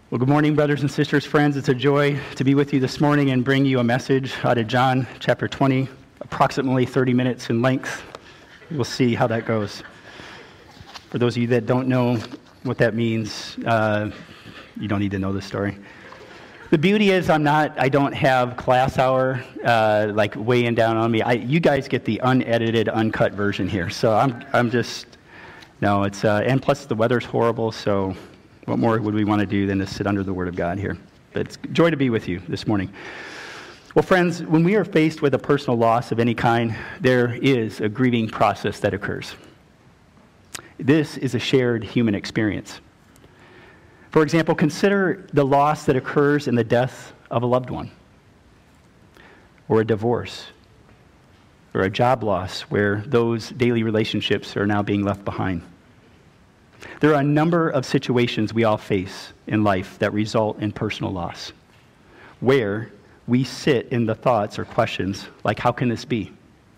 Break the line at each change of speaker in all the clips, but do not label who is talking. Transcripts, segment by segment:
Well, good morning, brothers and sisters, friends. It's a joy to be with you this morning and bring you a message out of John chapter 20, approximately 30 minutes in length. We'll see how that goes. For those of you that don't know what that means, you don't need to know the story. The beauty is I don't have class hour like weighing down on me. You guys get the unedited, uncut version here. So and plus the weather's horrible, so what more would we want to do than to sit under the Word of God here? But it's a joy to be with you this morning. Well, friends, when we are faced with a personal loss of any kind, there is a grieving process that occurs. This is a shared human experience. For example, consider the loss that occurs in the death of a loved one, or a divorce, or a job loss where those daily relationships are now being left behind. There are a number of situations we all face in life that result in personal loss, where we sit in the thoughts or questions like, how can this be?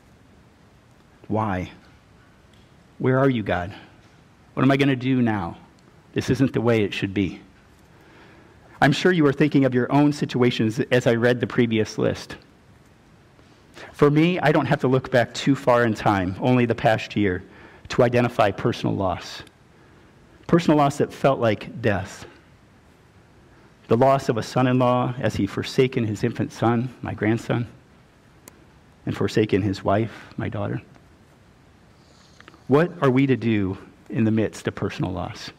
Why? Where are you, God? What am I going to do now? This isn't the way it should be. I'm sure you were thinking of your own situations as I read the previous list. For me, I don't have to look back too far in time, only the past year, to identify personal loss. Personal loss that felt like death. The loss of a son-in-law as he forsaken his infant son, my grandson, and forsaken his wife, my daughter. What are we to do in the midst of personal loss?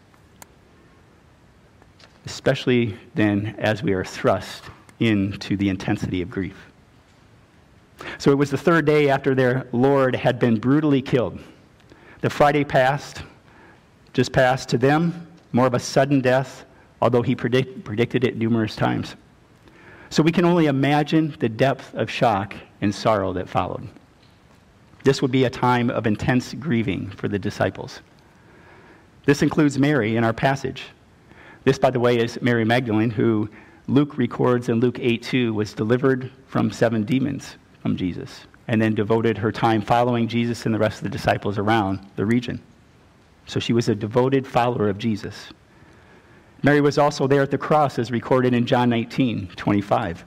Especially then as we are thrust into the intensity of grief. So it was the third day after their Lord had been brutally killed. The Friday just passed to them, more of a sudden death, although he predicted it numerous times. So we can only imagine the depth of shock and sorrow that followed. This would be a time of intense grieving for the disciples. This includes Mary in our passage. This, by the way, is Mary Magdalene, who Luke records in Luke 8:2 was delivered from 7 demons from Jesus, and then devoted her time following Jesus and the rest of the disciples around the region. So she was a devoted follower of Jesus. Mary was also there at the cross, as recorded in John 19:25.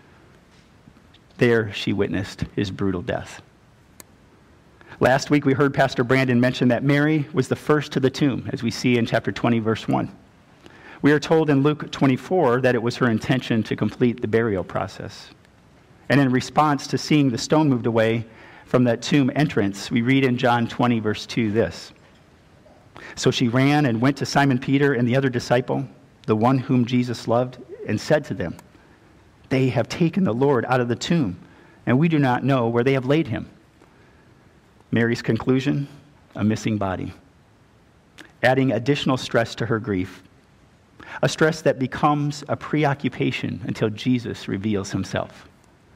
There she witnessed his brutal death. Last week we heard Pastor Brandon mention that Mary was the first to the tomb, as we see in chapter 20, verse 1. We are told in Luke 24 that it was her intention to complete the burial process. And in response to seeing the stone moved away from that tomb entrance, we read in John 20, verse 2 this. So she ran and went to Simon Peter and the other disciple, the one whom Jesus loved, and said to them, "They have taken the Lord out of the tomb, and we do not know where they have laid him." Mary's conclusion, a missing body, adding additional stress to her grief, a stress that becomes a preoccupation until Jesus reveals himself.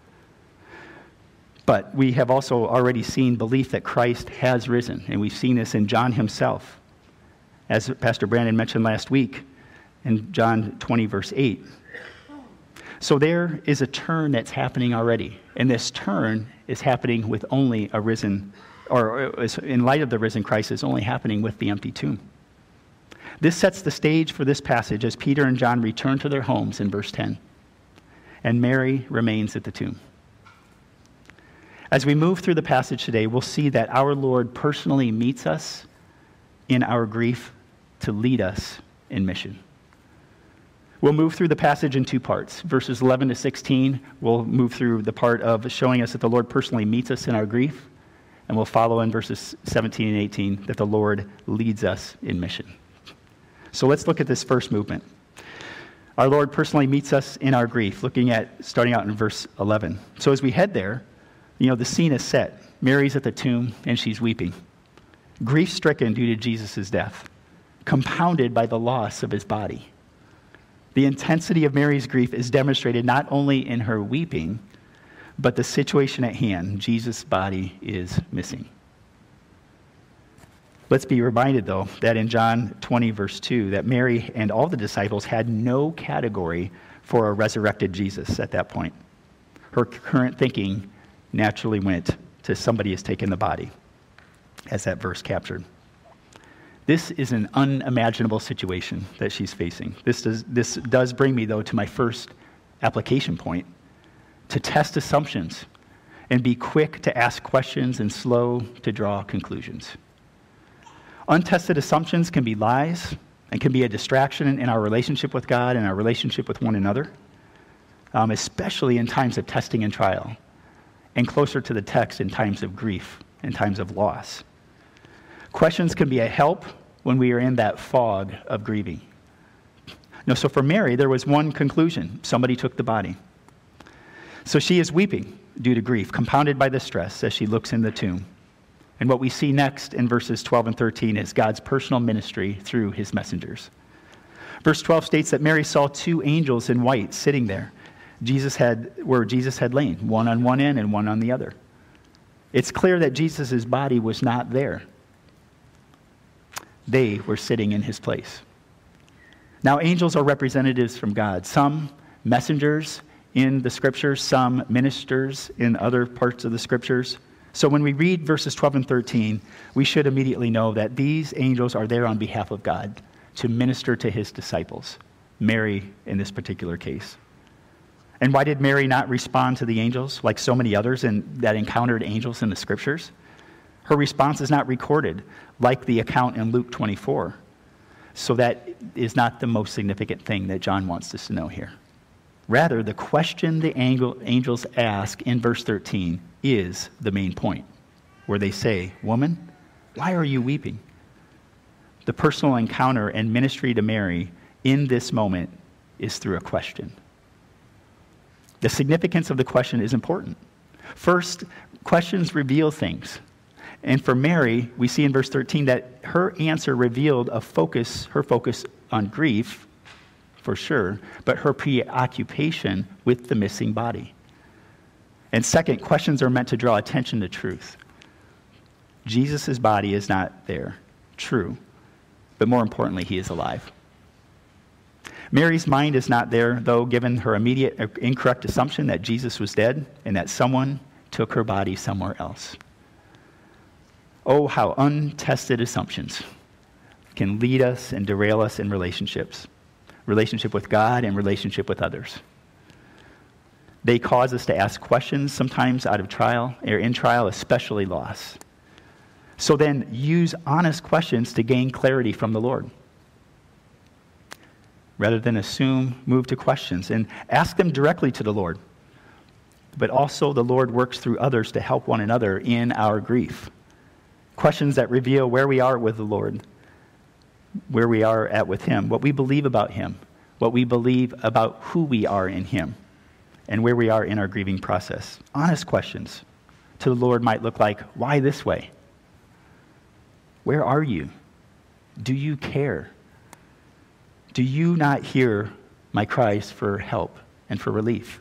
But we have also already seen belief that Christ has risen, and we've seen this in John himself, as Pastor Brandon mentioned last week in John 20, verse 8. So there is a turn that's happening already, and this turn is happening with only a risen, or in light of the risen Christ, is only happening with the empty tomb. This sets the stage for this passage as Peter and John return to their homes in verse 10, and Mary remains at the tomb. As we move through the passage today, we'll see that our Lord personally meets us in our grief to lead us in mission. We'll move through the passage in 2 parts. Verses 11 to 16, we'll move through the part of showing us that the Lord personally meets us in our grief, and we'll follow in verses 17 and 18 that the Lord leads us in mission. So let's look at this first movement. Our Lord personally meets us in our grief, starting out in verse 11. So as we head there, the scene is set. Mary's at the tomb, and she's weeping. Grief-stricken due to Jesus' death, compounded by the loss of his body. The intensity of Mary's grief is demonstrated not only in her weeping, but the situation at hand. Jesus' body is missing. Let's be reminded, though, that in John 20, verse 2, that Mary and all the disciples had no category for a resurrected Jesus at that point. Her current thinking naturally went to somebody has taken the body, as that verse captured. This is an unimaginable situation that she's facing. This does bring me, though, to my first application point, to test assumptions and be quick to ask questions and slow to draw conclusions. Untested assumptions can be lies and can be a distraction in our relationship with God and our relationship with one another, especially in times of testing and trial, and closer to the text in times of grief, in times of loss. Questions can be a help when we are in that fog of grieving. So for Mary, there was one conclusion. Somebody took the body. So she is weeping due to grief, compounded by the stress as she looks in the tomb. And what we see next in verses 12 and 13 is God's personal ministry through his messengers. Verse 12 states that Mary saw two angels in white sitting there, where Jesus had lain, one on one end and one on the other. It's clear that Jesus' body was not there. They were sitting in his place. Now, angels are representatives from God, some messengers in the scriptures, some ministers in other parts of the scriptures. So when we read verses 12 and 13, we should immediately know that these angels are there on behalf of God to minister to his disciples, Mary in this particular case. And why did Mary not respond to the angels like so many others that encountered angels in the scriptures? Her response is not recorded like the account in Luke 24. So that is not the most significant thing that John wants us to know here. Rather, the question the angels ask in verse 13 is the main point, where they say, "Woman, why are you weeping?" The personal encounter and ministry to Mary in this moment is through a question. The significance of the question is important. First, questions reveal things. And for Mary, we see in verse 13 that her answer revealed her focus on grief, for sure, but her preoccupation with the missing body. And second, questions are meant to draw attention to truth. Jesus' body is not there, true, but more importantly, he is alive. Mary's mind is not there, though, given her immediate incorrect assumption that Jesus was dead and that someone took her body somewhere else. Oh, how untested assumptions can lead us and derail us in relationship with God and relationship with others. They cause us to ask questions, sometimes out of trial, or in trial, especially loss. So then, use honest questions to gain clarity from the Lord. Rather than assume, move to questions and ask them directly to the Lord. But also, the Lord works through others to help one another in our grief. Questions that reveal where we are with the Lord, where we are at with him, what we believe about him, what we believe about who we are in him, and where we are in our grieving process. Honest questions to the Lord might look like, why this way? Where are you? Do you care? Do you not hear my cries for help and for relief?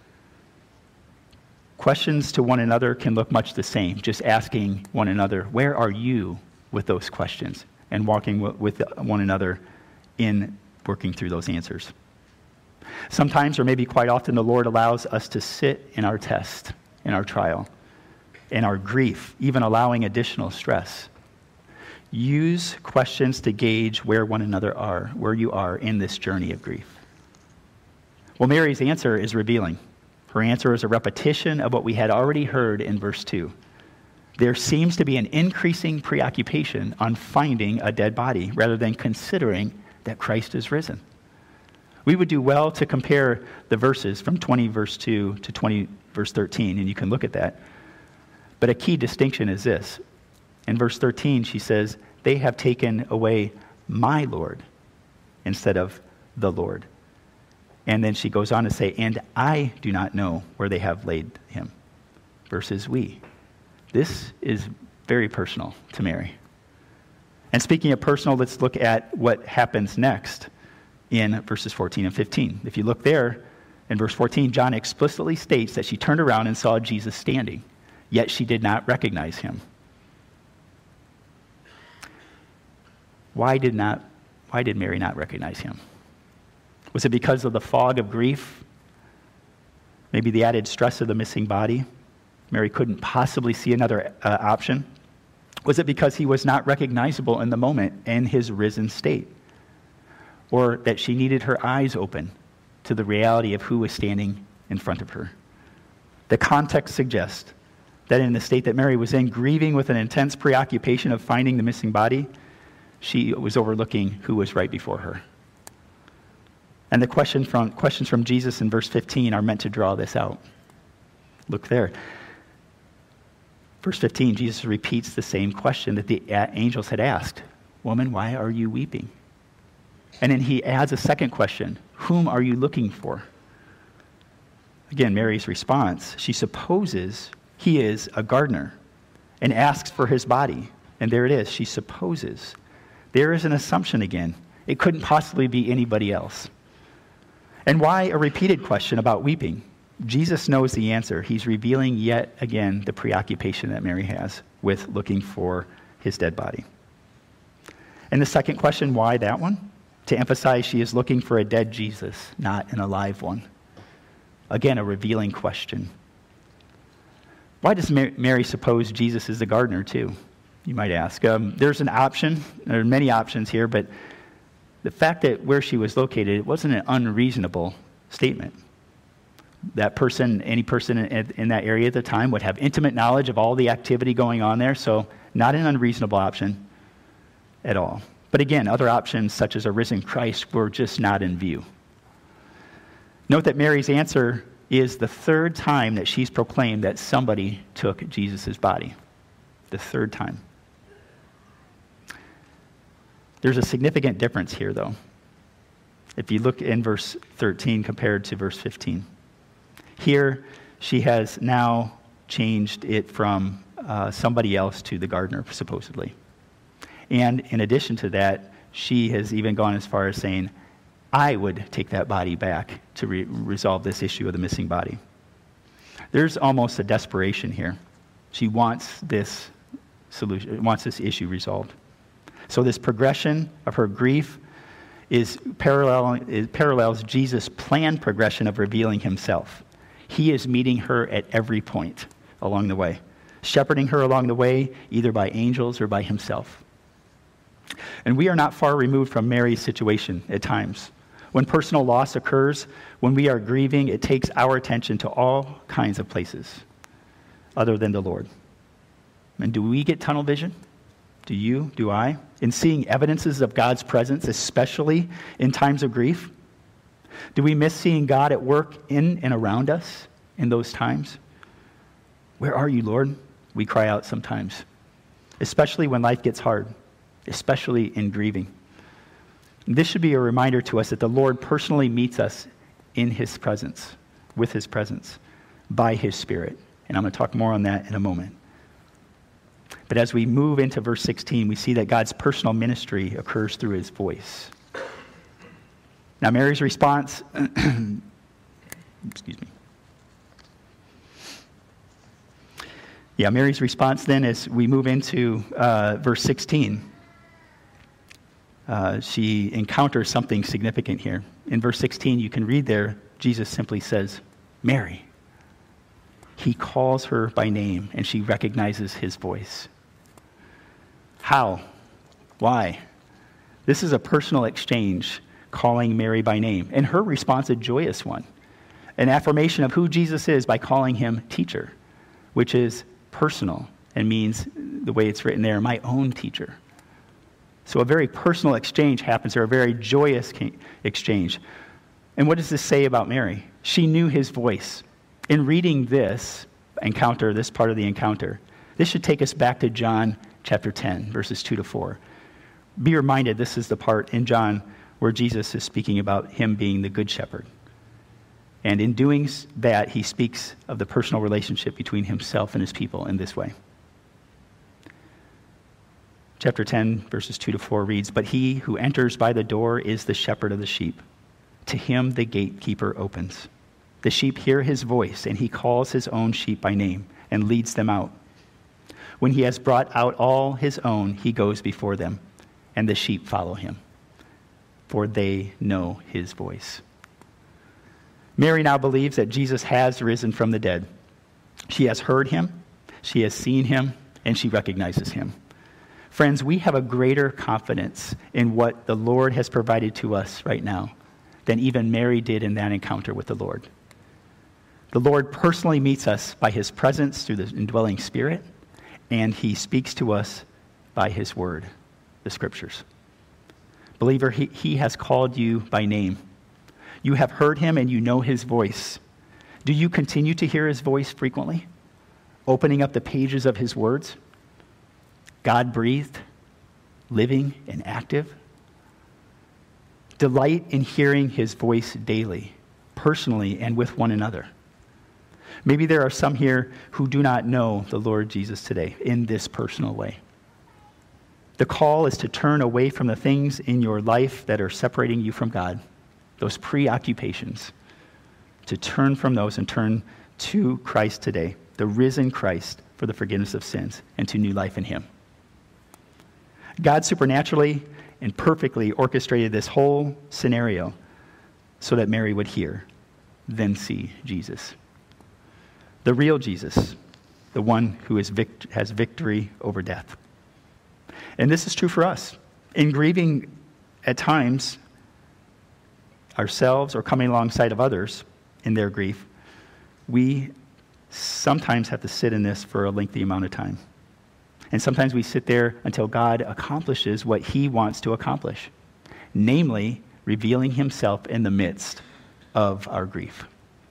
Questions to one another can look much the same, just asking one another, where are you with those questions? And walking with one another in working through those answers. Sometimes, or maybe quite often, the Lord allows us to sit in our test, in our trial, in our grief, even allowing additional stress. Use questions to gauge where one another are, where you are in this journey of grief. Well, Mary's answer is revealing. Her answer is a repetition of what we had already heard in verse 2. There seems to be an increasing preoccupation on finding a dead body rather than considering that Christ is risen. We would do well to compare the verses from 20 verse 2 to 20 verse 13, and you can look at that. But a key distinction is this. In verse 13, she says, they have taken away my Lord instead of the Lord. And then she goes on to say, and I do not know where they have laid him, versus we. This is very personal to Mary. And speaking of personal, let's look at what happens next in verses 14 and 15. If you look there, in verse 14, John explicitly states that she turned around and saw Jesus standing, yet she did not recognize him. Why did Mary not recognize him? Was it because of the fog of grief? Maybe the added stress of the missing body? Mary couldn't possibly see another option? Was it because he was not recognizable in the moment in his risen state? Or that she needed her eyes open to the reality of who was standing in front of her? The context suggests that in the state that Mary was in, grieving with an intense preoccupation of finding the missing body, she was overlooking who was right before her. And the questions from Jesus in verse 15 are meant to draw this out. Look there. Verse 15, Jesus repeats the same question that the angels had asked. Woman, why are you weeping? And then he adds a second question. Whom are you looking for? Again, Mary's response, she supposes he is a gardener and asks for his body. And there it is. She supposes. There is an assumption again. It couldn't possibly be anybody else. And why a repeated question about weeping? Jesus knows the answer. He's revealing yet again the preoccupation that Mary has with looking for his dead body. And the second question, why that one? To emphasize she is looking for a dead Jesus, not an alive one. Again, a revealing question. Why does Mary suppose Jesus is the gardener too? You might ask. There's an option. There are many options here, but the fact that where she was located, it wasn't an unreasonable statement. That person, any person in that area at the time would have intimate knowledge of all the activity going on there, so not an unreasonable option at all. But again, other options such as a risen Christ were just not in view. Note that Mary's answer is the third time that she's proclaimed that somebody took Jesus' body. The third time. There's a significant difference here, though. If you look in verse 13 compared to verse 15. Here, she has now changed it from somebody else to the gardener, supposedly. And in addition to that, she has even gone as far as saying, I would take that body back to resolve this issue of the missing body. There's almost a desperation here. She wants this solution, wants this issue resolved. So this progression of her grief parallels Jesus' planned progression of revealing himself. He is meeting her at every point along the way, shepherding her along the way, either by angels or by himself. And we are not far removed from Mary's situation at times. When personal loss occurs, when we are grieving, it takes our attention to all kinds of places other than the Lord. And do we get tunnel vision? Do you? Do I? In seeing evidences of God's presence, especially in times of grief? Do we miss seeing God at work in and around us in those times? Where are you, Lord? We cry out sometimes, especially when life gets hard, especially in grieving. This should be a reminder to us that the Lord personally meets us in his presence, with his presence, by his Spirit. And I'm going to talk more on that in a moment. But as we move into verse 16, we see that God's personal ministry occurs through his voice. Now, Mary's response, excuse me. Yeah, Mary's response then as we move into verse 16, she encounters something significant here. In verse 16, you can read there, Jesus simply says, Mary. He calls her by name, and she recognizes his voice. How? Why? This is a personal exchange, calling Mary by name, and her response a joyous one, an affirmation of who Jesus is by calling him teacher, which is personal and means, the way it's written there, my own teacher. So a very personal exchange happens, or a very joyous exchange. And what does this say about Mary? She knew his voice. In reading this encounter, this part of the encounter, this should take us back to John chapter 10, verses 2 to 4. Be reminded, this is the part in John where Jesus is speaking about him being the good shepherd. And in doing that, he speaks of the personal relationship between himself and his people in this way. Chapter 10, verses 2 to 4 reads, But he who enters by the door is the shepherd of the sheep. To him the gatekeeper opens. The sheep hear his voice, and he calls his own sheep by name and leads them out. When he has brought out all his own, he goes before them, and the sheep follow him, for they know his voice. Mary now believes that Jesus has risen from the dead. She has heard him, she has seen him, and she recognizes him. Friends, we have a greater confidence in what the Lord has provided to us right now than even Mary did in that encounter with the Lord. The Lord personally meets us by his presence through the indwelling Spirit, and he speaks to us by his word, the Scriptures. Believer, he has called you by name. You have heard him and you know his voice. Do you continue to hear his voice frequently, opening up the pages of his words? God-breathed, living, and active. Delight in hearing his voice daily, personally, and with one another. Maybe there are some here who do not know the Lord Jesus today in this personal way. The call is to turn away from the things in your life that are separating you from God, those preoccupations, to turn from those and turn to Christ today, the risen Christ, for the forgiveness of sins and to new life in him. God supernaturally and perfectly orchestrated this whole scenario so that Mary would hear, then see Jesus. The real Jesus, the one who has victory over death. And this is true for us. In grieving at times ourselves or coming alongside of others in their grief, we sometimes have to sit in this for a lengthy amount of time. And sometimes we sit there until God accomplishes what he wants to accomplish, namely revealing himself in the midst of our grief.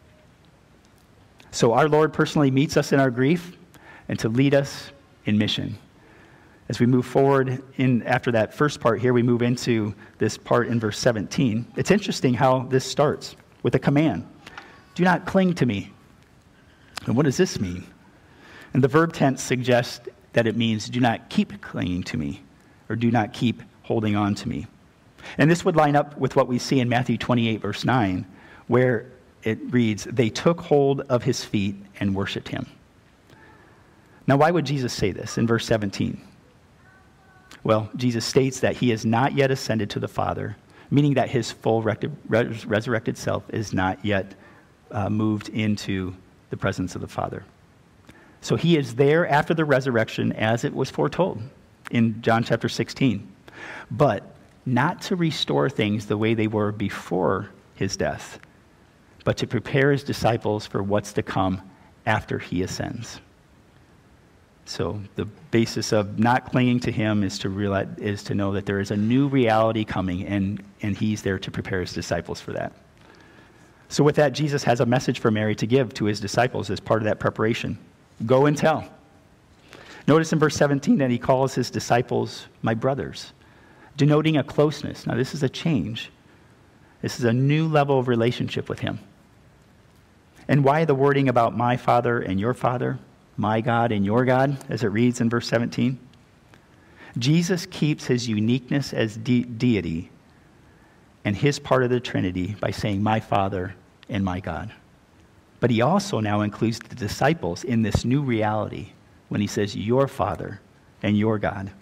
So our Lord personally meets us in our grief and to lead us in mission. As we move forward after that first part here, we move into this part in verse 17. It's interesting how this starts with a command. Do not cling to me. And what does this mean? And the verb tense suggests that it means do not keep clinging to me, or do not keep holding on to me. And this would line up with what we see in Matthew 28, verse 9, where it reads, they took hold of his feet and worshiped him. Now, why would Jesus say this in verse 17? Well, Jesus states that he has not yet ascended to the Father, meaning that his full resurrected self is not yet moved into the presence of the Father. So he is there after the resurrection as it was foretold in John chapter 16, but not to restore things the way they were before his death, but to prepare his disciples for what's to come after he ascends. So the basis of not clinging to him is to know that there is a new reality coming, and he's there to prepare his disciples for that. So with that, Jesus has a message for Mary to give to his disciples as part of that preparation. Go and tell. Notice in verse 17 that he calls his disciples my brothers, denoting a closeness. Now this is a change. This is a new level of relationship with him. And why the wording about my Father and your Father, my God and your God, as it reads in verse 17? Jesus keeps his uniqueness as deity and his part of the Trinity by saying my Father and my God. But he also now includes the disciples in this new reality when he says your Father and your God.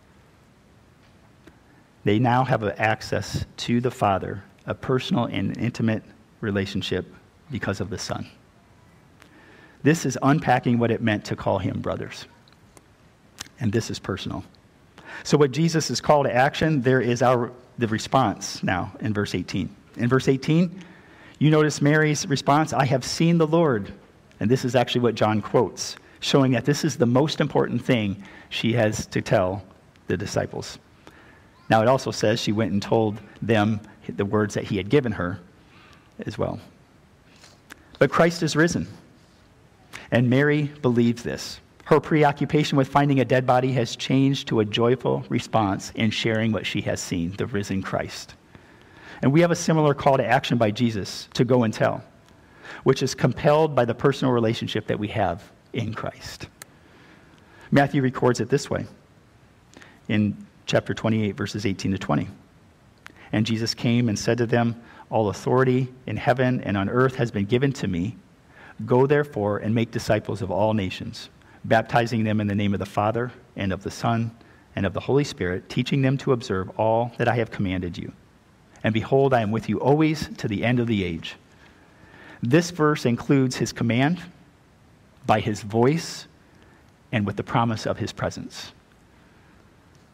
They now have access to the Father, a personal and intimate relationship because of the Son. This is unpacking what it meant to call him brothers. And this is personal. So what Jesus' call to action, there is the response now in verse 18. In verse 18, you notice Mary's response, I have seen the Lord. And this is actually what John quotes, showing that this is the most important thing she has to tell the disciples. Now it also says she went and told them the words that he had given her as well. But Christ is risen. And Mary believes this. Her preoccupation with finding a dead body has changed to a joyful response in sharing what she has seen, the risen Christ. And we have a similar call to action by Jesus to go and tell, which is compelled by the personal relationship that we have in Christ. Matthew records it this way in chapter 28, verses 18 to 20. And Jesus came and said to them, all authority in heaven and on earth has been given to me. Go therefore and make disciples of all nations, baptizing them in the name of the Father and of the Son and of the Holy Spirit, teaching them to observe all that I have commanded you. And behold, I am with you always to the end of the age. This verse includes his command by his voice and with the promise of his presence.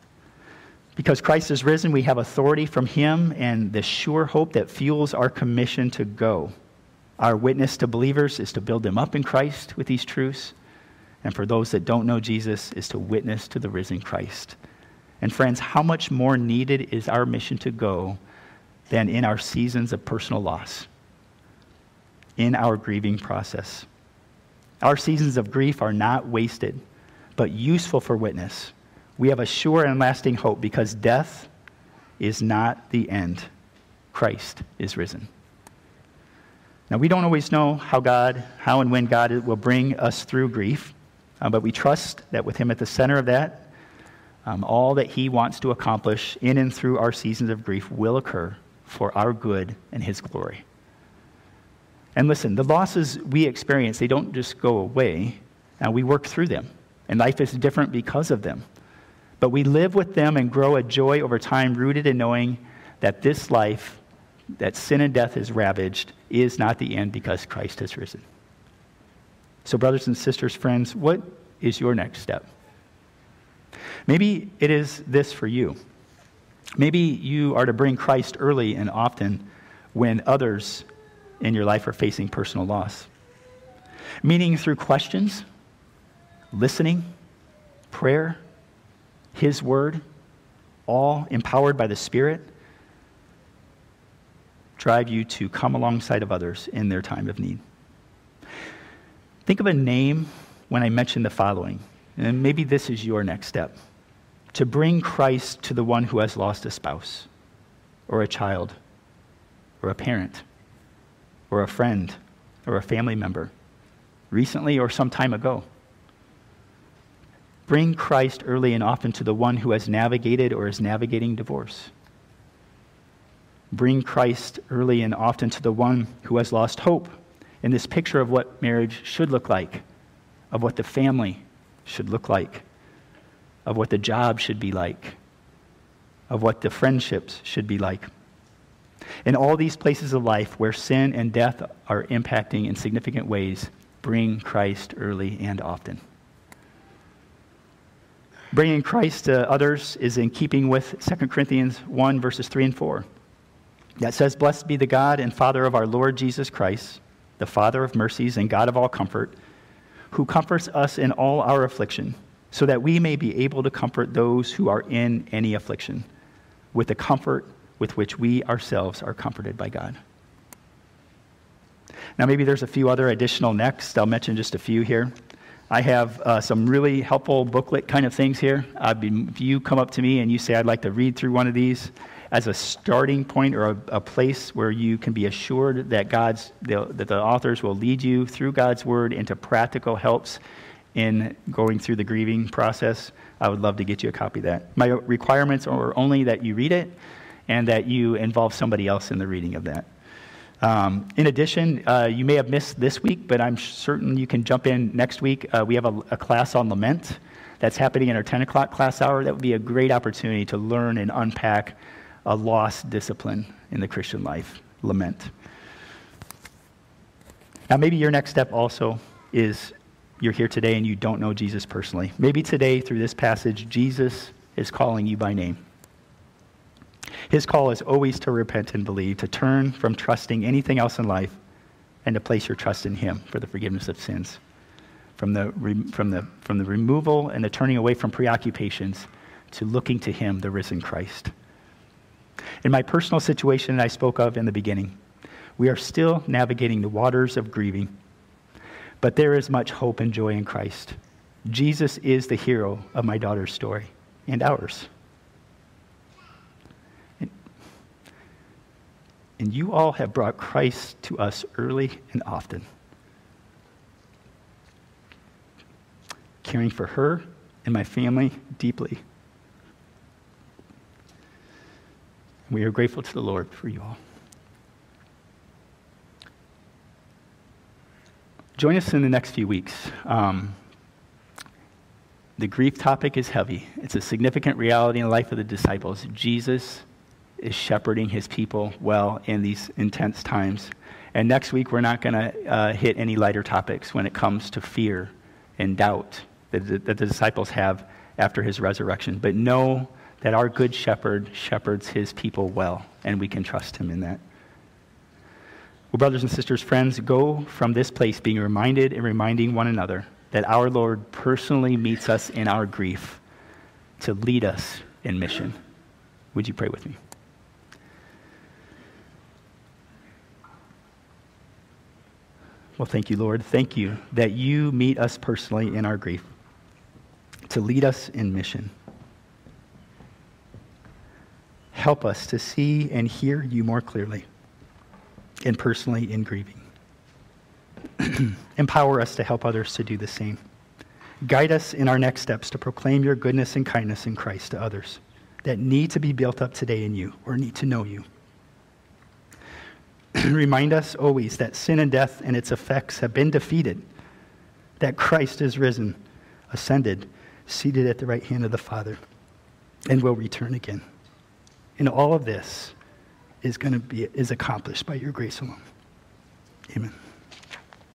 Because Christ is risen, we have authority from him and the sure hope that fuels our commission to go. Our witness to believers is to build them up in Christ with these truths. And for those that don't know Jesus, is to witness to the risen Christ. And friends, how much more needed is our mission to go than in our seasons of personal loss, in our grieving process? Our seasons of grief are not wasted, but useful for witness. We have a sure and lasting hope because death is not the end. Christ is risen. Now, we don't always know how and when God will bring us through grief, but we trust that with him at the center of that, all that he wants to accomplish in and through our seasons of grief will occur for our good and his glory. And listen, the losses we experience, they don't just go away. We work through them, and life is different because of them. But we live with them and grow a joy over time rooted in knowing that this life, that sin and death has ravaged, is not the end because Christ has risen. So brothers and sisters, friends, what is your next step? Maybe it is this for you. Maybe you are to bring Christ early and often when others in your life are facing personal loss. Meaning through questions, listening, prayer, his word, all empowered by the Spirit, drive you to come alongside of others in their time of need. Think of a name when I mention the following, and maybe this is your next step. To bring Christ to the one who has lost a spouse, or a child, or a parent, or a friend, or a family member, recently or some time ago. Bring Christ early and often to the one who has navigated or is navigating divorce. Bring Christ early and often to the one who has lost hope in this picture of what marriage should look like, of what the family should look like, of what the job should be like, of what the friendships should be like. In all these places of life where sin and death are impacting in significant ways, bring Christ early and often. Bringing Christ to others is in keeping with 2 Corinthians 1, verses 3 and 4. That says, "Blessed be the God and Father of our Lord Jesus Christ, the Father of mercies and God of all comfort, who comforts us in all our affliction, so that we may be able to comfort those who are in any affliction, with the comfort with which we ourselves are comforted by God." Now, maybe there's a few other additional next. I'll mention just a few here. I have some really helpful booklet kind of things here. If you come up to me and you say, "I'd like to read through one of these," as a starting point or a place where you can be assured that that the authors will lead you through God's word into practical helps in going through the grieving process, I would love to get you a copy of that. My requirements are only that you read it and that you involve somebody else in the reading of that. In addition, you may have missed this week, but I'm certain you can jump in next week. We have a class on lament that's happening in our 10 o'clock class hour. That would be a great opportunity to learn and unpack a lost discipline in the Christian life, lament. Now, maybe your next step also is you're here today and you don't know Jesus personally. Maybe today, through this passage, Jesus is calling you by name. His call is always to repent and believe, to turn from trusting anything else in life and to place your trust in him for the forgiveness of sins. From the removal and the turning away from preoccupations to looking to him, the risen Christ. In my personal situation that I spoke of in the beginning, we are still navigating the waters of grieving, but there is much hope and joy in Christ. Jesus is the hero of my daughter's story and ours. And you all have brought Christ to us early and often, caring for her and my family deeply. We are grateful to the Lord for you all. Join us in the next few weeks. The grief topic is heavy. It's a significant reality in the life of the disciples. Jesus is shepherding his people well in these intense times. And next week, we're not going to hit any lighter topics when it comes to fear and doubt that the disciples have after his resurrection. But know that our good shepherd shepherds his people well, and we can trust him in that. Well, brothers and sisters, friends, go from this place being reminded and reminding one another that our Lord personally meets us in our grief to lead us in mission. Would you pray with me? Well, thank you, Lord. Thank you that you meet us personally in our grief to lead us in mission. Help us to see and hear you more clearly and personally in grieving. Empower us to help others to do the same. Guide us in our next steps to proclaim your goodness and kindness in Christ to others that need to be built up today in you or need to know you. Remind us always that sin and death and its effects have been defeated, that Christ is risen, ascended, seated at the right hand of the Father, and will return again. And all of this is accomplished by your grace alone. Amen.